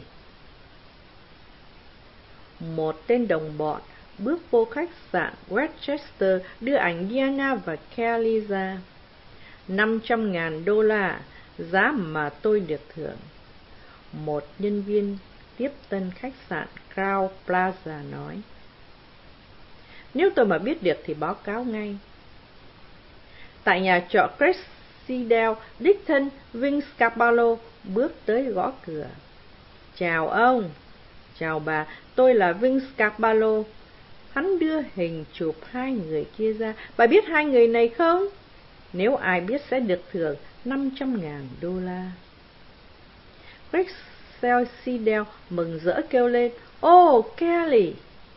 Một tên đồng bọn bước vô khách sạn Westchester, đưa ảnh Diana và Kelly ra. $500,000, giá mà tôi được thưởng. Một nhân viên tiếp tân khách sạn Crown Plaza nói. Nếu tôi mà biết được thì báo cáo ngay. Tại nhà trọ Cressydale, đích thân Vince Caballo bước tới gõ cửa. Chào ông. Chào bà, tôi là Vince Caballo. Hắn đưa hình chụp hai người kia ra. Bà biết hai người này không? Nếu ai biết sẽ được thưởng $500,000. Cressydale mừng rỡ kêu lên, Kelly!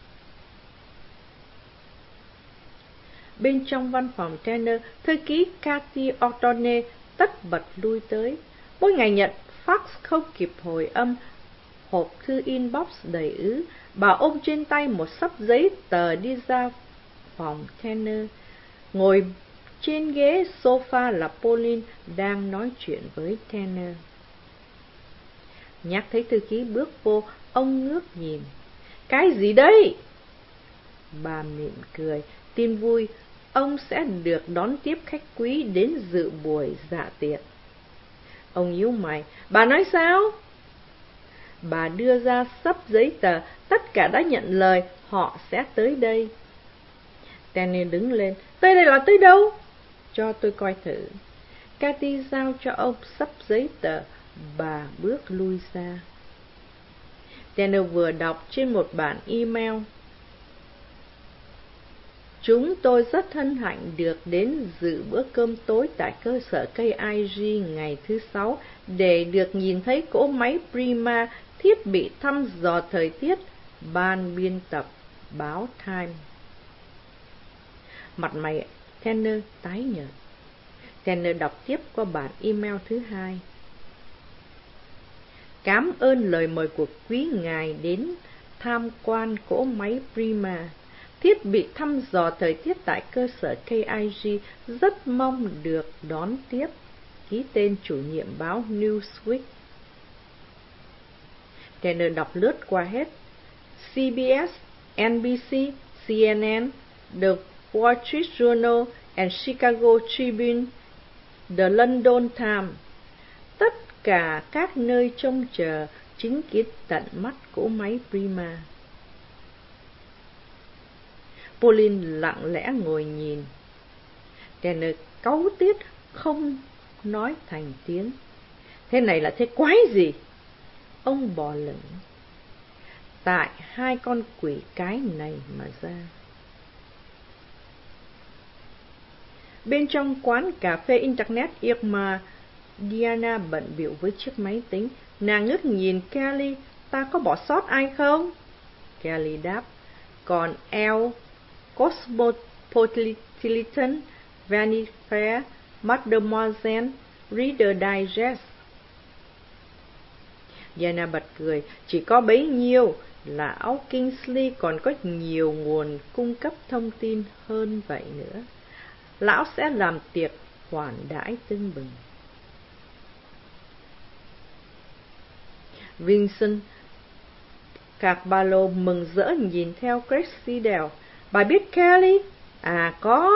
Bên trong văn phòng Tanner, thư ký Cathy O'Donnell tất bật lui tới. Mỗi ngày nhận Fax không kịp hồi âm, hộp thư inbox đầy ứ. Bà ôm trên tay một xấp giấy tờ đi ra phòng Tanner. Ngồi trên ghế sofa là Pauline đang nói chuyện với Tanner. Nhắc thấy thư ký bước vô, ông ngước nhìn. Cái gì đấy? Bà mỉm cười. Tin vui, ông sẽ được đón tiếp khách quý đến dự buổi dạ tiệc. Ông nhíu mày. Bà nói sao? Bà đưa ra xấp giấy tờ. Tất cả đã nhận lời, họ sẽ tới đây. Tanner đứng lên. Tới đây là tới đâu? Cho tôi coi thử. Cathy giao cho ông xấp giấy tờ. Bà bước lui ra. Tanner vừa đọc trên một bản email. Chúng tôi rất hân hạnh được đến dự bữa cơm tối tại cơ sở KIG ngày thứ Sáu để được nhìn thấy cỗ máy Prima, thiết bị thăm dò thời tiết. Ban biên tập báo Time. Mặt mày Tanner tái nhợt. Tanner đọc tiếp qua bản email thứ hai. Cảm ơn lời mời của quý ngài đến tham quan cỗ máy Prima, thiết bị thăm dò thời tiết tại cơ sở KIG, rất mong được đón tiếp. Ký tên chủ nhiệm báo Newsweek. Tanner đọc lướt qua hết. CBS, NBC, CNN, The Wall Street Journal and Chicago Tribune, The London Times. Tất cả các nơi trông chờ chứng kiến tận mắt cỗ máy Prima. Pauline lặng lẽ ngồi nhìn. Tanner cáu tiết không nói thành tiếng. Thế này là thế quái gì? Ông bò lửng. Tại hai con quỷ cái này mà ra. Bên trong quán cà phê Internet Irma, Diana bận bịu với chiếc máy tính. Nàng ngước nhìn Kelly. Ta có bỏ sót ai không? Kelly đáp. Còn Elle, Cosmopolitan, Vanity Fair, Mademoiselle, Reader Digest. Diana bật cười. Chỉ có bấy nhiêu. Lão Kingsley còn có nhiều nguồn cung cấp thông tin hơn vậy nữa. Lão sẽ làm tiệc khoản đãi tưng bừng. Vincent Carvalho mừng rỡ nhìn theo Grace Dell. Bà biết Kelly? À có.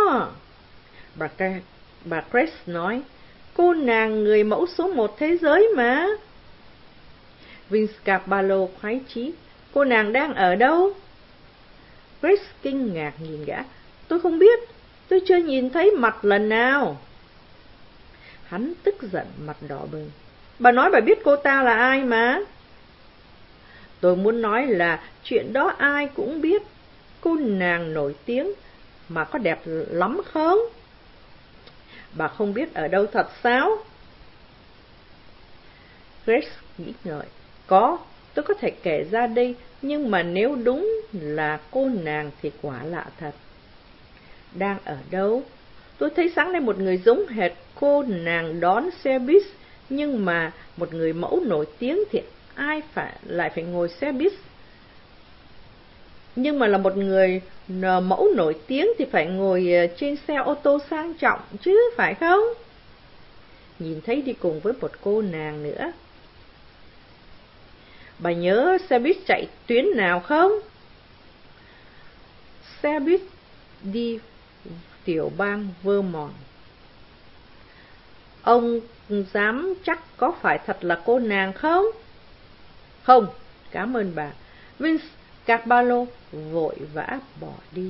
Bà Grace nói. Cô nàng người mẫu số 1 thế giới mà. Vince Carvalho khoái chí. Cô nàng đang ở đâu? Grace kinh ngạc nhìn gã. Tôi không biết. Tôi chưa nhìn thấy mặt lần nào. Hắn tức giận mặt đỏ bừng. Bà nói bà biết cô ta là ai mà. Tôi muốn nói là chuyện đó ai cũng biết. Cô nàng nổi tiếng mà có đẹp lắm không? Bà không biết ở đâu thật sao? Grace nghĩ ngợi. Có, tôi có thể kể ra đây, nhưng mà nếu đúng là cô nàng thì quả lạ thật. Đang ở đâu? Tôi thấy sáng nay một người giống hệt cô nàng đón xe buýt, nhưng mà một người mẫu nổi tiếng thì ai lại phải ngồi xe buýt? Nhưng mà là một người mẫu nổi tiếng thì phải ngồi trên xe ô tô sang trọng chứ, phải không? Nhìn thấy đi cùng với một cô nàng nữa. Bà nhớ xe buýt chạy tuyến nào không? Xe buýt đi tiểu bang Vermont. Ông dám chắc có phải thật là cô nàng không? Không, cảm ơn bà. Vince Carvalho vội vã bỏ đi.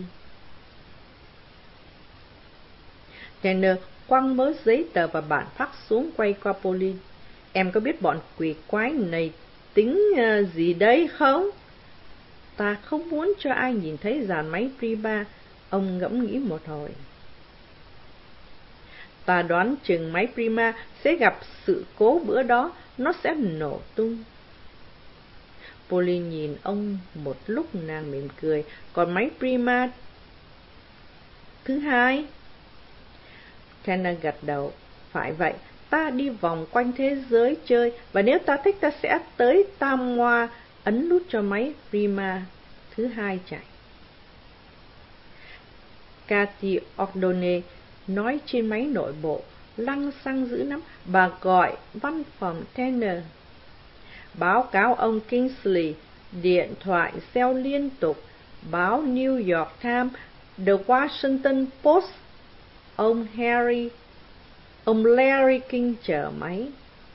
Tanner quăng mớ giấy tờ và bản fax xuống, quay qua Pauline. Em có biết bọn quỷ quái này tính gì đấy không? Ta không muốn cho ai nhìn thấy dàn máy Prima. Ông ngẫm nghĩ một hồi. Ta đoán chừng máy Prima sẽ gặp sự cố bữa đó, nó sẽ nổ tung. Pauline nhìn ông một lúc, nàng mỉm cười. Còn máy Prima thứ hai? Tanner gật đầu. Phải vậy, ta đi vòng quanh thế giới chơi, và nếu ta thích ta sẽ tới Tam Hoa ấn nút cho máy Prima thứ hai chạy. Cathy O'Donnell nói trên máy nội bộ, lăng xăng dữ lắm. Bà gọi văn phòng Tanner. Báo cáo ông Kingsley, điện thoại reo liên tục. Báo New York Times, The Washington Post. Ông Larry King chờ máy.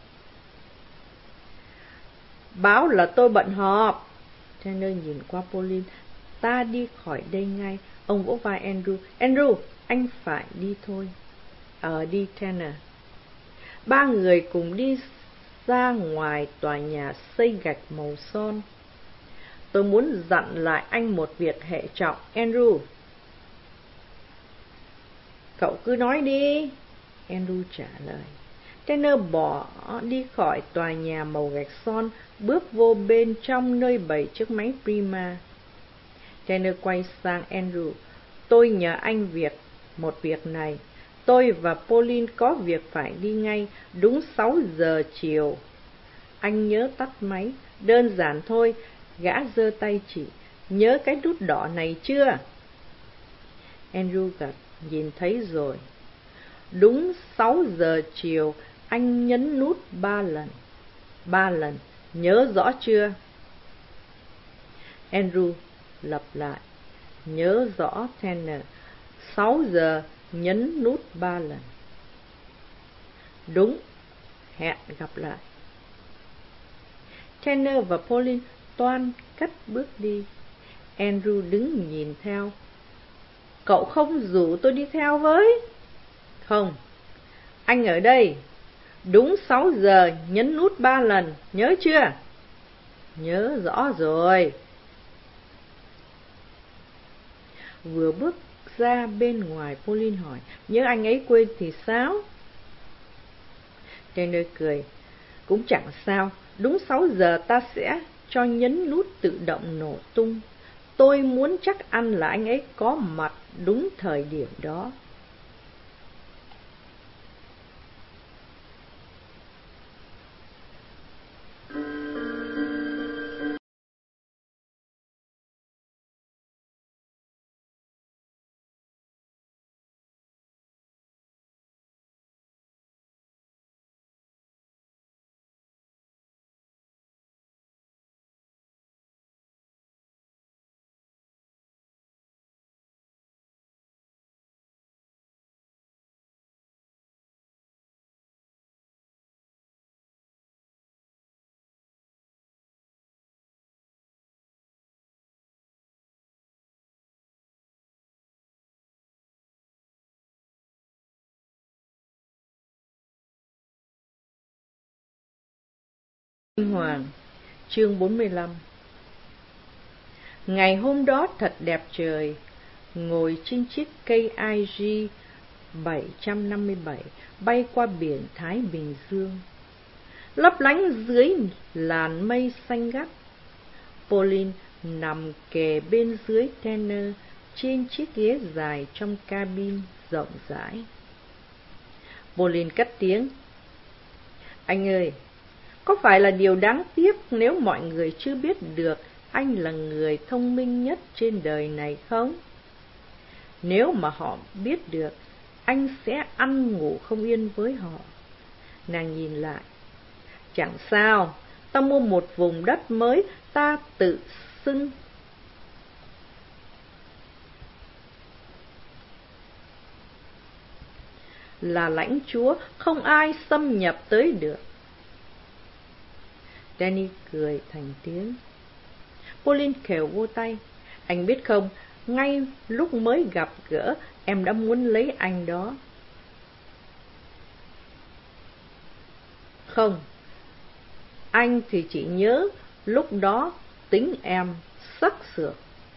Báo là tôi bận họp. Tanner nhìn qua Pauline. Ta đi khỏi đây ngay. Ông vỗ vai Andrew. Andrew, anh phải đi thôi. Đi Tanner. Ba người cùng đi ra ngoài tòa nhà xây gạch màu son. Tôi muốn dặn lại anh một việc hệ trọng, Andrew. Cậu cứ nói đi, Andrew trả lời. Tanner bỏ đi khỏi tòa nhà màu gạch son, bước vô bên trong nơi bày chiếc máy Prima. Tanner quay sang Andrew. Tôi nhờ anh một việc này. Tôi và Pauline có việc phải đi ngay, đúng 6 giờ chiều. Anh nhớ tắt máy, đơn giản thôi. Gã giơ tay chỉ. Nhớ cái nút đỏ này chưa? Andrew gật, nhìn thấy rồi. Đúng 6 giờ chiều, anh nhấn nút 3 lần. 3 lần, nhớ rõ chưa? Andrew lặp lại. Nhớ rõ, Tanner. 6 giờ, nhấn nút 3 lần. Đúng, hẹn gặp lại. Tanner và Pauline toan cất bước đi. Andrew đứng nhìn theo. Cậu không rủ tôi đi theo với? Không, anh ở đây. Đúng 6 giờ, nhấn nút 3 lần, nhớ chưa? Nhớ rõ rồi. Vừa bước ra bên ngoài, Pauline hỏi, nhớ anh ấy quên thì sao? Tanner cười, cũng chẳng sao. Đúng 6 giờ ta sẽ cho nhấn nút tự động nổ tung. Tôi muốn chắc ăn là anh ấy có mặt đúng thời điểm đó. Kinh Hoàng, chương 45. Ngày hôm đó thật đẹp trời. Ngồi trên chiếc KIG 757 bay qua biển Thái Bình Dương, lấp lánh dưới làn mây xanh ngắt. Pauline nằm kề bên dưới Tanner trên chiếc ghế dài trong cabin rộng rãi. Pauline cất tiếng. Anh ơi, có phải là điều đáng tiếc nếu mọi người chưa biết được anh là người thông minh nhất trên đời này không? Nếu mà họ biết được, anh sẽ ăn ngủ không yên với họ. Nàng nhìn lại. Chẳng sao, ta mua một vùng đất mới, ta tự xưng là lãnh chúa, không ai xâm nhập tới được. Danny cười thành tiếng. Pauline khều vô tay. Anh biết không, ngay lúc mới gặp gỡ, em đã muốn lấy anh đó. Không, anh thì chỉ nhớ lúc đó tính em sắc sược.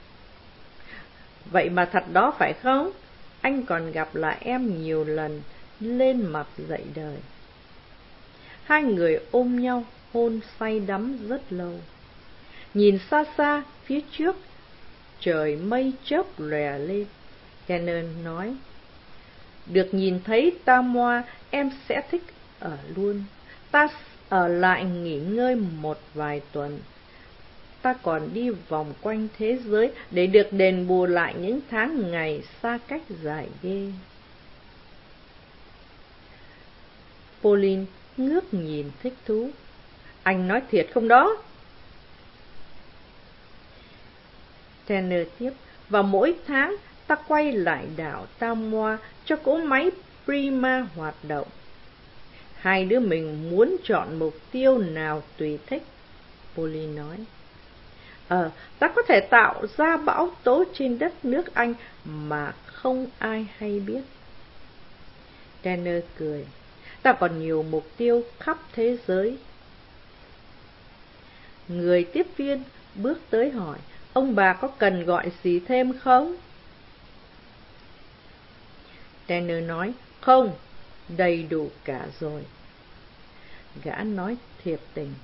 Vậy mà thật đó phải không? Anh còn gặp lại em nhiều lần, lên mặt dậy đời. Hai người ôm nhau, hôn say đắm rất lâu. Nhìn xa xa, phía trước, trời mây chớp lòe lên. Cannon nói, được nhìn thấy Tam Hoa, em sẽ thích ở luôn. Ta ở lại nghỉ ngơi một vài tuần. Ta còn đi vòng quanh thế giới để được đền bù lại những tháng ngày xa cách dài ghê. Pauline ngước nhìn thích thú. Anh nói thiệt không đó? Tanner tiếp. Và mỗi tháng ta quay lại đảo Samoa cho cỗ máy Prima hoạt động. Hai đứa mình muốn chọn mục tiêu nào tùy thích, Pauline nói. Ta có thể tạo ra bão tố trên đất nước Anh mà không ai hay biết. Tanner cười. Ta còn nhiều mục tiêu khắp thế giới. Người tiếp viên bước tới hỏi, ông bà có cần gọi gì thêm không? Tanner nói, không, đầy đủ cả rồi. Gã nói thiệp tình.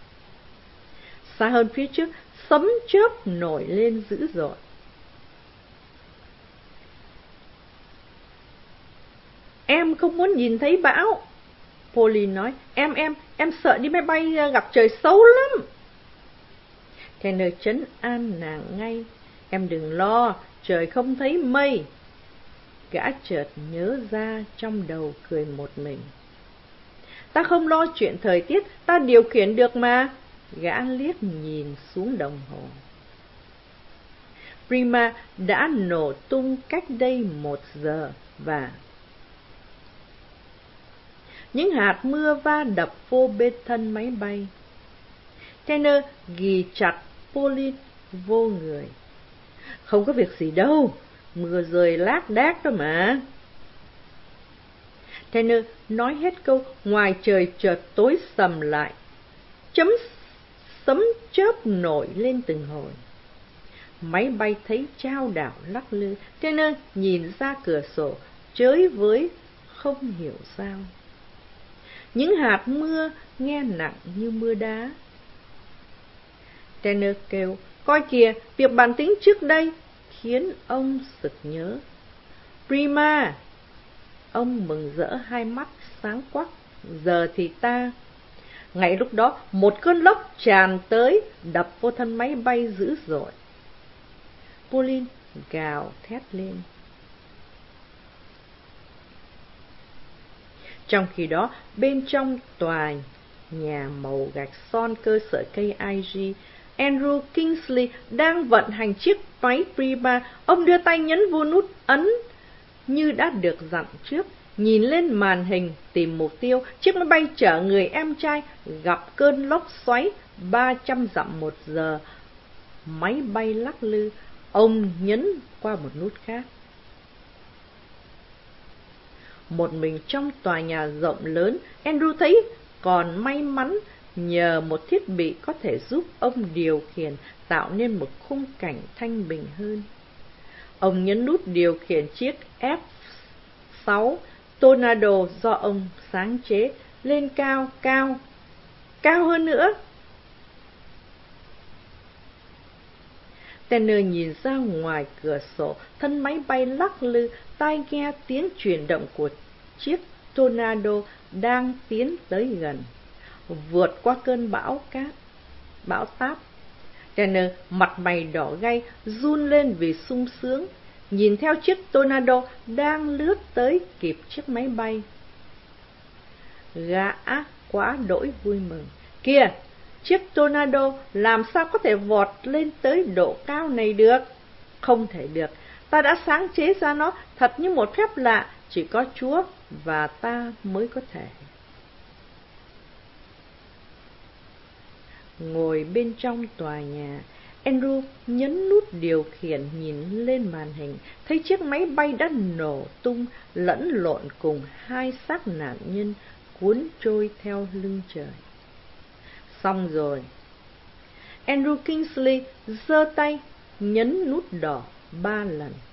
Xa hơn phía trước, sấm chớp nổi lên dữ dội. Em không muốn nhìn thấy bão, Pauline nói. Em sợ đi máy bay gặp trời xấu lắm. Tanner trấn an nàng ngay. Em đừng lo, trời không thấy mây. Gã chợt nhớ ra, trong đầu cười một mình. Ta không lo chuyện thời tiết, ta điều khiển được mà. Gã liếc nhìn xuống đồng hồ. Prima đã nổ tung cách đây 1 giờ và những hạt mưa va đập vô bên thân máy bay. Tanner ghì chặt Pauline vô người. Không có việc gì đâu, mưa rơi lác đác đó mà. Tanner nói hết câu, ngoài trời chợt tối sầm lại. Sấm chớp nổi lên từng hồi. Máy bay thấy chao đảo lắc lư. Tanner nhìn ra cửa sổ, chới với không hiểu sao. Những hạt mưa nghe nặng như mưa đá. Tanner kêu, coi kìa, việc bàn tính trước đây, khiến ông sực nhớ. Prima! Ông mừng rỡ, hai mắt sáng quắc. Giờ thì ta... Ngay lúc đó, một cơn lốc tràn tới, đập vô thân máy bay dữ dội. Pauline gào thét lên. Trong khi đó, bên trong tòa nhà màu gạch son cơ sở KIG, Andrew Kingsley đang vận hành chiếc máy Prima. Ông đưa tay nhấn vô nút ấn như đã được dặn trước, nhìn lên màn hình tìm mục tiêu. Chiếc máy bay chở người em trai gặp cơn lốc xoáy 300 dặm một giờ. Máy bay lắc lư. Ông nhấn qua một nút khác. Một mình trong tòa nhà rộng lớn, Andrew thấy còn may mắn nhờ một thiết bị có thể giúp ông điều khiển, tạo nên một khung cảnh thanh bình hơn. Ông nhấn nút điều khiển chiếc F-6 Tornado do ông sáng chế, lên cao hơn nữa. Tanner nhìn ra ngoài cửa sổ, thân máy bay lắc lư, tai nghe tiếng chuyển động của chiếc Tornado đang tiến tới gần, vượt qua cơn bão táp. Tanner mặt mày đỏ gay, run lên vì sung sướng, nhìn theo chiếc Tornado đang lướt tới kịp chiếc máy bay. Gã quá đỗi vui mừng. Kìa, chiếc Tornado làm sao có thể vọt lên tới độ cao này được? Không thể được, ta đã sáng chế ra nó thật như một phép lạ, chỉ có Chúa và ta mới có thể. Ngồi bên trong tòa nhà, Andrew nhấn nút điều khiển, nhìn lên màn hình, thấy chiếc máy bay đã nổ tung, lẫn lộn cùng hai xác nạn nhân cuốn trôi theo lưng trời. Xong rồi. Andrew Kingsley giơ tay nhấn nút đỏ 3 lần.